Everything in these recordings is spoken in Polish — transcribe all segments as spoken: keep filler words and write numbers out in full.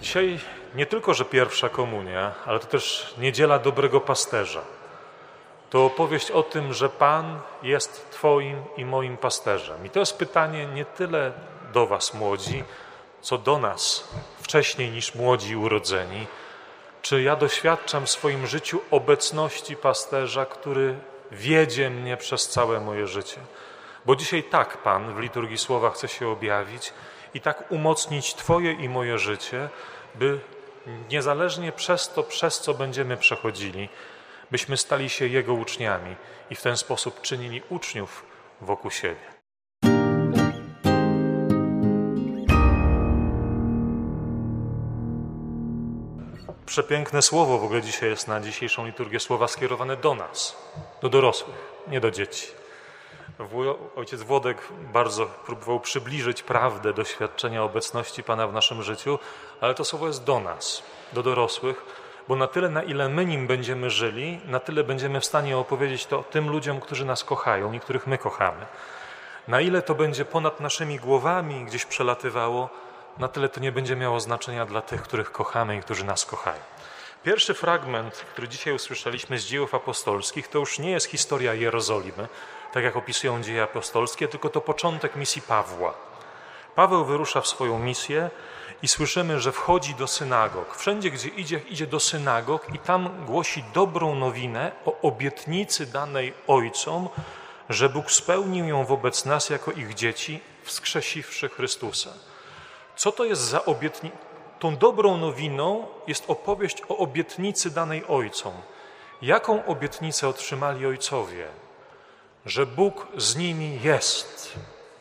Dzisiaj nie tylko, że pierwsza komunia, ale to też niedziela dobrego pasterza. To opowieść o tym, że Pan jest Twoim i moim pasterzem. I to jest pytanie nie tyle do was, młodzi, co do nas, wcześniej niż młodzi urodzeni. Czy ja doświadczam w swoim życiu obecności pasterza, który wiedzie mnie przez całe moje życie? Bo dzisiaj tak Pan w liturgii słowa chce się objawić i tak umocnić Twoje i moje życie, by niezależnie przez to, przez co będziemy przechodzili, byśmy stali się Jego uczniami i w ten sposób czynili uczniów wokół siebie. Przepiękne słowo w ogóle dzisiaj jest na dzisiejszą liturgię słowa skierowane do nas, do dorosłych, nie do dzieci. Ojciec Włodek bardzo próbował przybliżyć prawdę doświadczenia obecności Pana w naszym życiu, ale to słowo jest do nas, do dorosłych, bo na tyle, na ile my nim będziemy żyli, na tyle będziemy w stanie opowiedzieć to tym ludziom, którzy nas kochają i których my kochamy. Na ile to będzie ponad naszymi głowami gdzieś przelatywało, na tyle to nie będzie miało znaczenia dla tych, których kochamy i którzy nas kochają. Pierwszy fragment, który dzisiaj usłyszeliśmy z Dziejów Apostolskich, to już nie jest historia Jerozolimy, tak jak opisują Dzieje Apostolskie, tylko to początek misji Pawła. Paweł wyrusza w swoją misję i słyszymy, że wchodzi do synagog. Wszędzie, gdzie idzie, idzie do synagog i tam głosi dobrą nowinę o obietnicy danej ojcom, że Bóg spełnił ją wobec nas jako ich dzieci, wskrzesiwszy Chrystusa. Co to jest za obietnica? Tą dobrą nowiną jest opowieść o obietnicy danej ojcom. Jaką obietnicę otrzymali ojcowie? Że Bóg z nimi jest.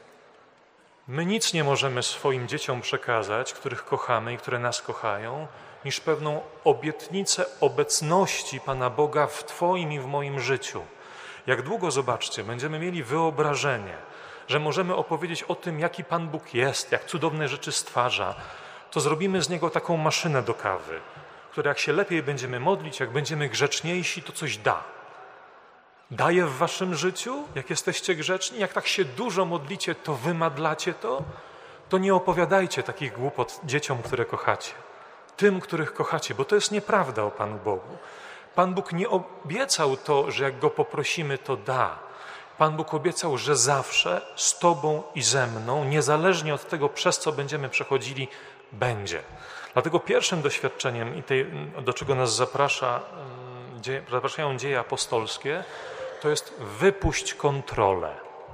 My nic nie możemy swoim dzieciom przekazać, których kochamy i które nas kochają, niż pewną obietnicę obecności Pana Boga w Twoim i w moim życiu. Jak długo, zobaczcie, będziemy mieli wyobrażenie, że możemy opowiedzieć o tym, jaki Pan Bóg jest, jak cudowne rzeczy stwarza, to zrobimy z Niego taką maszynę do kawy, która jak się lepiej będziemy modlić, jak będziemy grzeczniejsi, to coś da. Daje w waszym życiu, jak jesteście grzeczni, jak tak się dużo modlicie, to wymadlacie to, to nie opowiadajcie takich głupot dzieciom, które kochacie. Tym, których kochacie, bo to jest nieprawda o Panu Bogu. Pan Bóg nie obiecał to, że jak Go poprosimy, to da. Pan Bóg obiecał, że zawsze z Tobą i ze mną, niezależnie od tego, przez co będziemy przechodzili, będzie. Dlatego pierwszym doświadczeniem, i tej, do czego nas zaprasza, dzieje, zapraszają dzieje apostolskie, to jest wypuść kontrolę.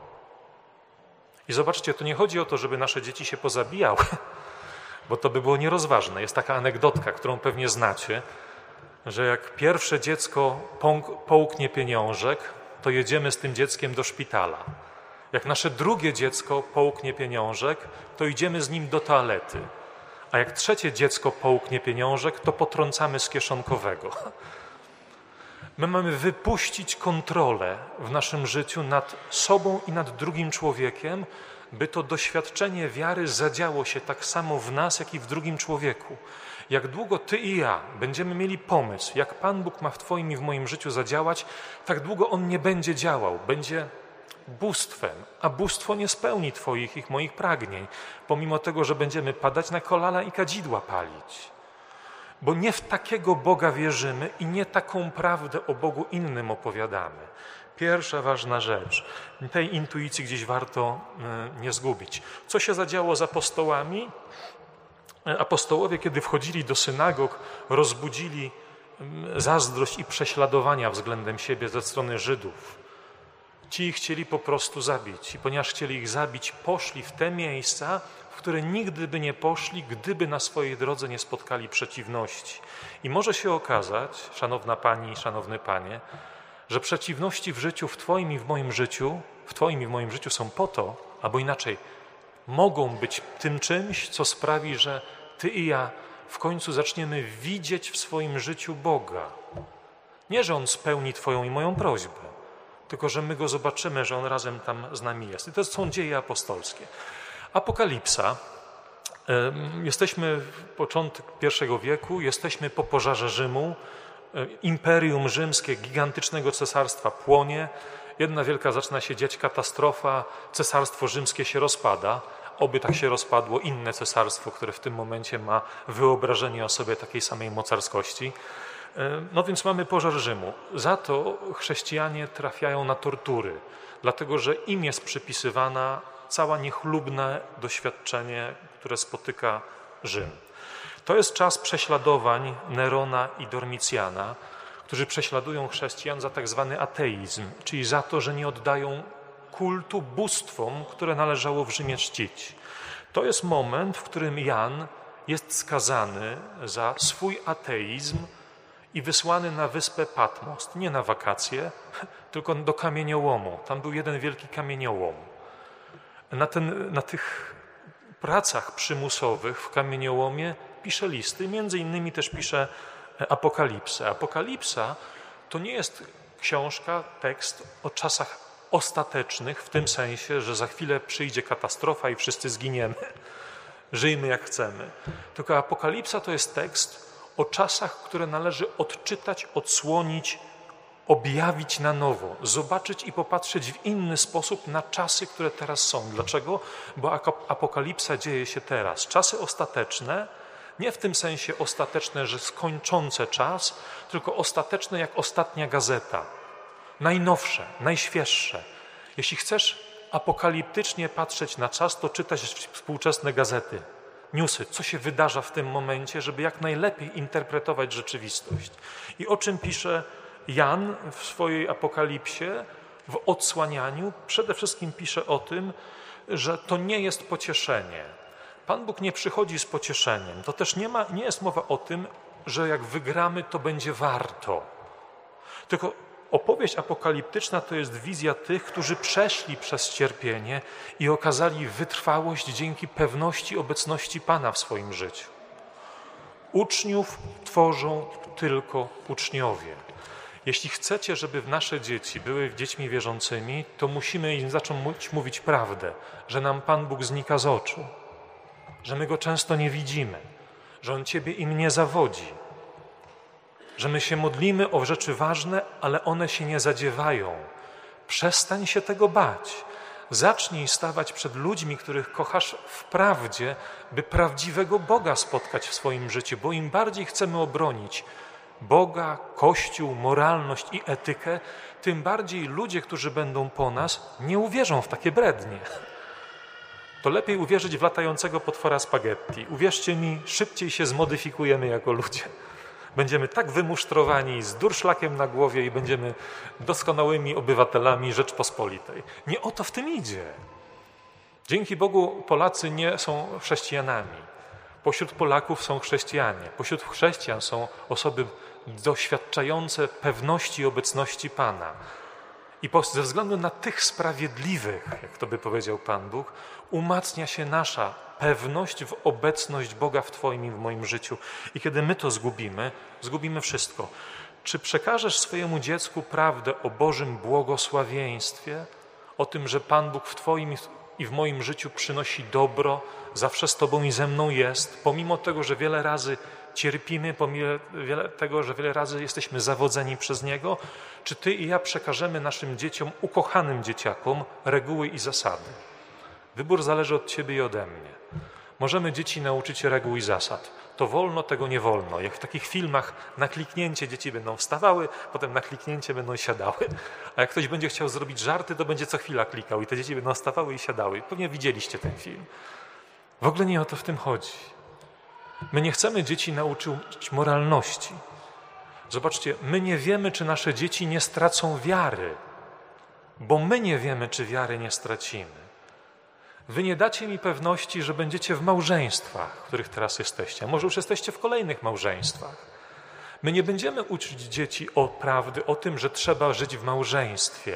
I zobaczcie, tu nie chodzi o to, żeby nasze dzieci się pozabijały, bo to by było nierozważne. Jest taka anegdotka, którą pewnie znacie, że jak pierwsze dziecko połknie pieniążek, to jedziemy z tym dzieckiem do szpitala. Jak nasze drugie dziecko połknie pieniążek, to idziemy z nim do toalety. A jak trzecie dziecko połknie pieniążek, to potrącamy z kieszonkowego. My mamy wypuścić kontrolę w naszym życiu nad sobą i nad drugim człowiekiem, by to doświadczenie wiary zadziało się tak samo w nas, jak i w drugim człowieku. Jak długo ty i ja będziemy mieli pomysł, jak Pan Bóg ma w twoim i w moim życiu zadziałać, tak długo On nie będzie działał, będzie bóstwem, a bóstwo nie spełni twoich i moich pragnień, pomimo tego, że będziemy padać na kolana i kadzidła palić. Bo nie w takiego Boga wierzymy i nie taką prawdę o Bogu innym opowiadamy. Pierwsza ważna rzecz. Tej intuicji gdzieś warto nie zgubić. Co się zadziało z apostołami? Apostołowie, kiedy wchodzili do synagog, rozbudzili zazdrość i prześladowania względem siebie ze strony Żydów. Ci ich chcieli po prostu zabić i ponieważ chcieli ich zabić, poszli w te miejsca, w które nigdy by nie poszli, gdyby na swojej drodze nie spotkali przeciwności. I może się okazać, szanowna Pani i szanowny Panie, że przeciwności w życiu, w Twoim i w moim życiu, w Twoim i w moim życiu są po to, albo inaczej, mogą być tym czymś, co sprawi, że Ty i ja w końcu zaczniemy widzieć w swoim życiu Boga. Nie, że On spełni Twoją i moją prośbę, tylko że my Go zobaczymy, że On razem tam z nami jest. I to są dzieje apostolskie. Apokalipsa. Jesteśmy w początku pierwszego wieku, jesteśmy po pożarze Rzymu. Imperium rzymskie, gigantycznego cesarstwa płonie. Jedna wielka zaczyna się dziać katastrofa, cesarstwo rzymskie się rozpada, oby tak się rozpadło inne cesarstwo, które w tym momencie ma wyobrażenie o sobie takiej samej mocarskości. No więc mamy pożar Rzymu. Za to chrześcijanie trafiają na tortury, dlatego że im jest przypisywana cała niechlubne doświadczenie, które spotyka Rzym. To jest czas prześladowań Nerona i Dormicjana, którzy prześladują chrześcijan za tak zwany ateizm, czyli za to, że nie oddają kultu bóstwom, które należało w Rzymie czcić. To jest moment, w którym Jan jest skazany za swój ateizm i wysłany na wyspę Patmos, nie na wakacje, tylko do kamieniołomu. Tam był jeden wielki kamieniołom. Na, ten, na tych pracach przymusowych w kamieniołomie pisze listy, między innymi też pisze Apokalipsę. Apokalipsa to nie jest książka, tekst o czasach ostatecznych, w tym sensie, że za chwilę przyjdzie katastrofa i wszyscy zginiemy. Żyjmy jak chcemy. Tylko Apokalipsa to jest tekst o czasach, które należy odczytać, odsłonić, objawić na nowo, zobaczyć i popatrzeć w inny sposób na czasy, które teraz są. Dlaczego? Bo Apokalipsa dzieje się teraz. Czasy ostateczne, nie w tym sensie ostateczne, że skończące czas, tylko ostateczne jak ostatnia gazeta. Najnowsze, najświeższe. Jeśli chcesz apokaliptycznie patrzeć na czas, to czytać współczesne gazety, newsy, co się wydarza w tym momencie, żeby jak najlepiej interpretować rzeczywistość. I o czym pisze Jan w swojej apokalipsie, w odsłanianiu? Przede wszystkim pisze o tym, że to nie jest pocieszenie. Pan Bóg nie przychodzi z pocieszeniem. To też nie ma, nie jest mowa o tym, że jak wygramy, to będzie warto. Tylko opowieść apokaliptyczna to jest wizja tych, którzy przeszli przez cierpienie i okazali wytrwałość dzięki pewności obecności Pana w swoim życiu. Uczniów tworzą tylko uczniowie. Jeśli chcecie, żeby nasze dzieci były dziećmi wierzącymi, to musimy im zacząć mówić prawdę, że nam Pan Bóg znika z oczu, że my Go często nie widzimy, że On Ciebie im nie zawodzi, że my się modlimy o rzeczy ważne, ale one się nie zadziewają. Przestań się tego bać. Zacznij stawać przed ludźmi, których kochasz w prawdzie, by prawdziwego Boga spotkać w swoim życiu, bo im bardziej chcemy obronić Boga, Kościół, moralność i etykę, tym bardziej ludzie, którzy będą po nas, nie uwierzą w takie brednie. To lepiej uwierzyć w latającego potwora spaghetti. Uwierzcie mi, szybciej się zmodyfikujemy jako ludzie. Będziemy tak wymusztrowani z durszlakiem na głowie i będziemy doskonałymi obywatelami Rzeczpospolitej. Nie o to w tym idzie. Dzięki Bogu Polacy nie są chrześcijanami. Pośród Polaków są chrześcijanie. Pośród chrześcijan są osoby doświadczające pewności obecności Pana. I ze względu na tych sprawiedliwych, jak to by powiedział Pan Bóg, umacnia się nasza pewność w obecność Boga w Twoim i w moim życiu. I kiedy my to zgubimy, zgubimy wszystko. Czy przekażesz swojemu dziecku prawdę o Bożym błogosławieństwie, o tym, że Pan Bóg w Twoim i w moim życiu przynosi dobro, zawsze z Tobą i ze mną jest, pomimo tego, że wiele razy cierpimy, pomimo wiele, tego, że wiele razy jesteśmy zawodzeni przez Niego? Czy Ty i ja przekażemy naszym dzieciom, ukochanym dzieciakom, reguły i zasady? Wybór zależy od Ciebie i ode mnie. Możemy dzieci nauczyć reguł i zasad. To wolno, tego nie wolno. Jak w takich filmach na kliknięcie dzieci będą wstawały, potem na kliknięcie będą siadały. A jak ktoś będzie chciał zrobić żarty, to będzie co chwila klikał i te dzieci będą wstawały i siadały. Pewnie widzieliście ten film. W ogóle nie o to w tym chodzi. My nie chcemy dzieci nauczyć moralności. Zobaczcie, my nie wiemy, czy nasze dzieci nie stracą wiary, bo my nie wiemy, czy wiary nie stracimy. Wy nie dacie mi pewności, że będziecie w małżeństwach, w których teraz jesteście. A może już jesteście w kolejnych małżeństwach. My nie będziemy uczyć dzieci o prawdy, o tym, że trzeba żyć w małżeństwie.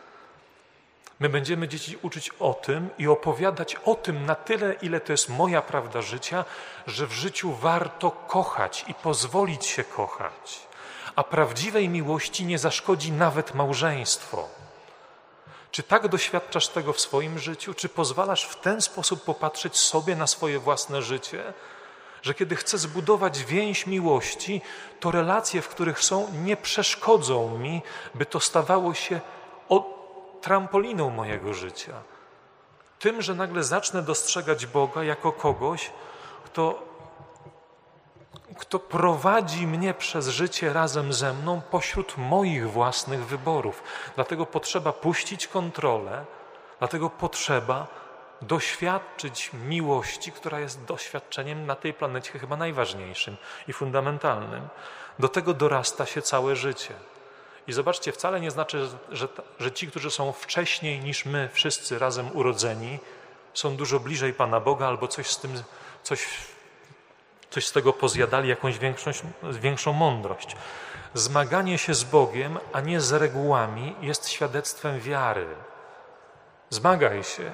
My będziemy dzieci uczyć o tym i opowiadać o tym na tyle, ile to jest moja prawda życia, że w życiu warto kochać i pozwolić się kochać. A prawdziwej miłości nie zaszkodzi nawet małżeństwo. Czy tak doświadczasz tego w swoim życiu? Czy pozwalasz w ten sposób popatrzeć sobie na swoje własne życie? Że kiedy chcę zbudować więź miłości, to relacje, w których są, nie przeszkodzą mi, by to stawało się o trampoliną mojego życia. Tym, że nagle zacznę dostrzegać Boga jako kogoś, kto, kto prowadzi mnie przez życie razem ze mną pośród moich własnych wyborów. Dlatego potrzeba puścić kontrolę, dlatego potrzeba doświadczyć miłości, która jest doświadczeniem na tej planecie chyba najważniejszym i fundamentalnym. Do tego dorasta się całe życie. I zobaczcie, wcale nie znaczy, że, że ci, którzy są wcześniej niż my wszyscy razem urodzeni, są dużo bliżej Pana Boga albo coś z tym, coś, coś z tego pozjadali, jakąś większą, większą mądrość. Zmaganie się z Bogiem, a nie z regułami, jest świadectwem wiary. Zmagaj się.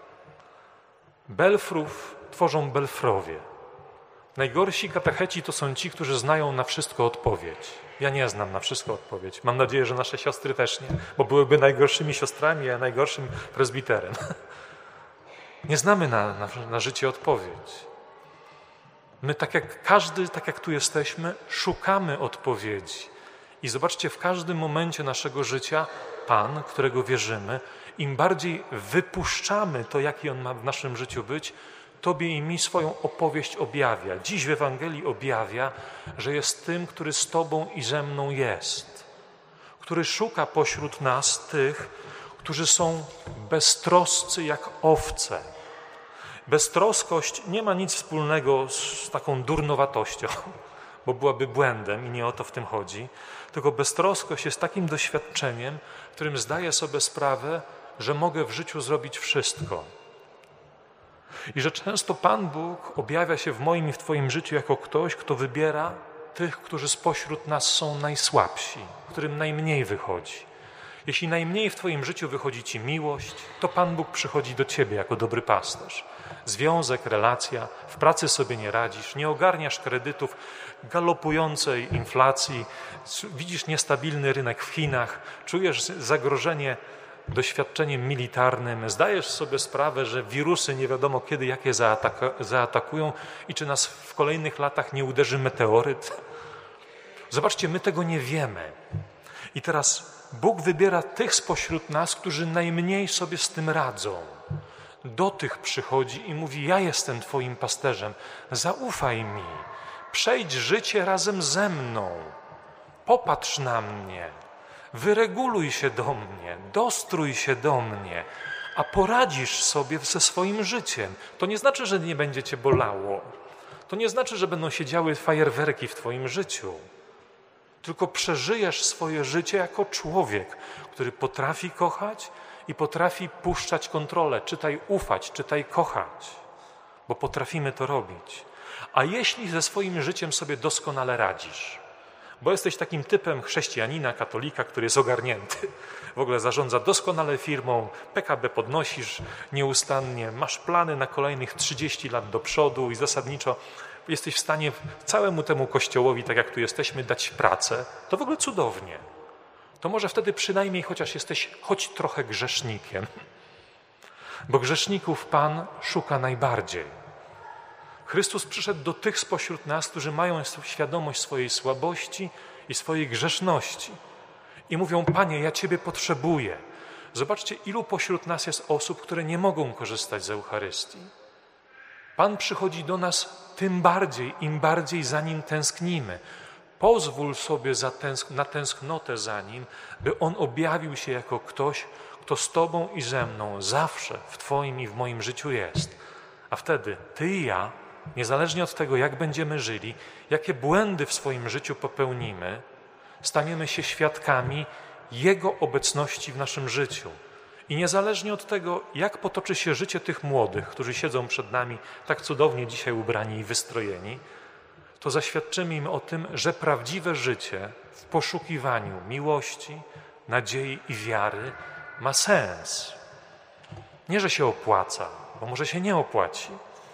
Belfrów tworzą belfrowie. Najgorsi katecheci to są ci, którzy znają na wszystko odpowiedź. Ja nie znam na wszystko odpowiedź. Mam nadzieję, że nasze siostry też nie, bo byłyby najgorszymi siostrami, a najgorszym prezbiterem. Nie znamy na, na, na życie odpowiedź. My tak jak każdy, tak jak tu jesteśmy, szukamy odpowiedzi. I zobaczcie, w każdym momencie naszego życia Pan, którego wierzymy, im bardziej wypuszczamy to, jaki On ma w naszym życiu być, Tobie i mi swoją opowieść objawia. Dziś w Ewangelii objawia, że jest tym, który z Tobą i ze mną jest. Który szuka pośród nas tych, którzy są beztroscy jak owce. Beztroskość nie ma nic wspólnego z taką durnowatością, bo byłaby błędem i nie o to w tym chodzi. Tylko beztroskość jest takim doświadczeniem, w którym zdaję sobie sprawę, że mogę w życiu zrobić wszystko. I że często Pan Bóg objawia się w moim i w Twoim życiu jako ktoś, kto wybiera tych, którzy spośród nas są najsłabsi, którym najmniej wychodzi. Jeśli najmniej w Twoim życiu wychodzi Ci miłość, to Pan Bóg przychodzi do Ciebie jako dobry pasterz. Związek, relacja, w pracy sobie nie radzisz, nie ogarniasz kredytów, galopującej inflacji, widzisz niestabilny rynek w Chinach, czujesz zagrożenie doświadczeniem militarnym, zdajesz sobie sprawę, że wirusy nie wiadomo kiedy, jakie zaatak- zaatakują i czy nas w kolejnych latach nie uderzy meteoryt. Zobaczcie, my tego nie wiemy. I teraz Bóg wybiera tych spośród nas, którzy najmniej sobie z tym radzą. Do tych przychodzi i mówi: ja jestem Twoim pasterzem, zaufaj mi, przejdź życie razem ze mną, popatrz na mnie, wyreguluj się do mnie, dostrój się do mnie, a poradzisz sobie ze swoim życiem. To nie znaczy, że nie będzie Cię bolało. To nie znaczy, że będą się działy fajerwerki w Twoim życiu. Tylko przeżyjesz swoje życie jako człowiek, który potrafi kochać i potrafi puszczać kontrolę. Czytaj ufać, czytaj kochać, bo potrafimy to robić. A jeśli ze swoim życiem sobie doskonale radzisz, bo jesteś takim typem chrześcijanina, katolika, który jest ogarnięty, w ogóle zarządza doskonale firmą, P K B podnosisz nieustannie, masz plany na kolejnych trzydzieści lat do przodu i zasadniczo jesteś w stanie całemu temu Kościołowi, tak jak tu jesteśmy, dać pracę, to w ogóle cudownie. To może wtedy przynajmniej chociaż jesteś choć trochę grzesznikiem, bo grzeszników Pan szuka najbardziej. Chrystus przyszedł do tych spośród nas, którzy mają świadomość swojej słabości i swojej grzeszności i mówią: Panie, ja Ciebie potrzebuję. Zobaczcie, ilu pośród nas jest osób, które nie mogą korzystać z Eucharystii. Pan przychodzi do nas tym bardziej, im bardziej za Nim tęsknimy. Pozwól sobie zatęsk- na tęsknotę za Nim, by On objawił się jako ktoś, kto z Tobą i ze mną zawsze w Twoim i w moim życiu jest. A wtedy Ty i ja, niezależnie od tego, jak będziemy żyli, jakie błędy w swoim życiu popełnimy, staniemy się świadkami Jego obecności w naszym życiu. I niezależnie od tego, jak potoczy się życie tych młodych, którzy siedzą przed nami tak cudownie dzisiaj ubrani i wystrojeni, to zaświadczymy im o tym, że prawdziwe życie w poszukiwaniu miłości, nadziei i wiary ma sens. Nie, że się opłaca, bo może się nie opłaci,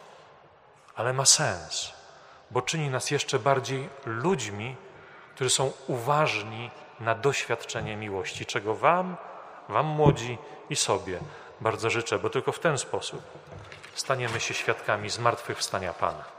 ale ma sens, bo czyni nas jeszcze bardziej ludźmi, którzy są uważni na doświadczenie miłości, czego Wam, Wam młodzi i sobie bardzo życzę, bo tylko w ten sposób staniemy się świadkami zmartwychwstania Pana.